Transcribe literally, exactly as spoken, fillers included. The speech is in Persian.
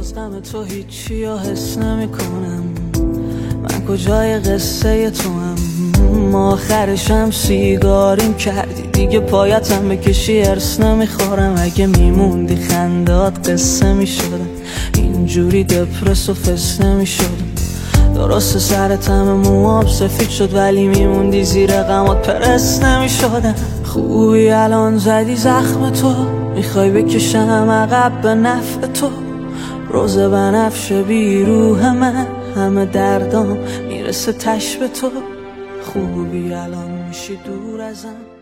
جز غم تو هیچی یا حس نمی کنم. من کجای قصه تو هم؟ ما آخرشم سیگاریم کردی دیگه، پایتم بکشی ارس نمیخورم. اگه میموندی خندات قصه میشدم، اینجوری دپرس و فس نمیشدم. درست سرتم مواب سفید شد ولی میموندی زیر غمات پرس نمیشدم. خوبی الان زدی زخم تو، میخوای بکشم عقب به نفع تو. روز بنفش بی روح من، همه دردام میرسه تش به تو. خوبی الان میشی دور ازم.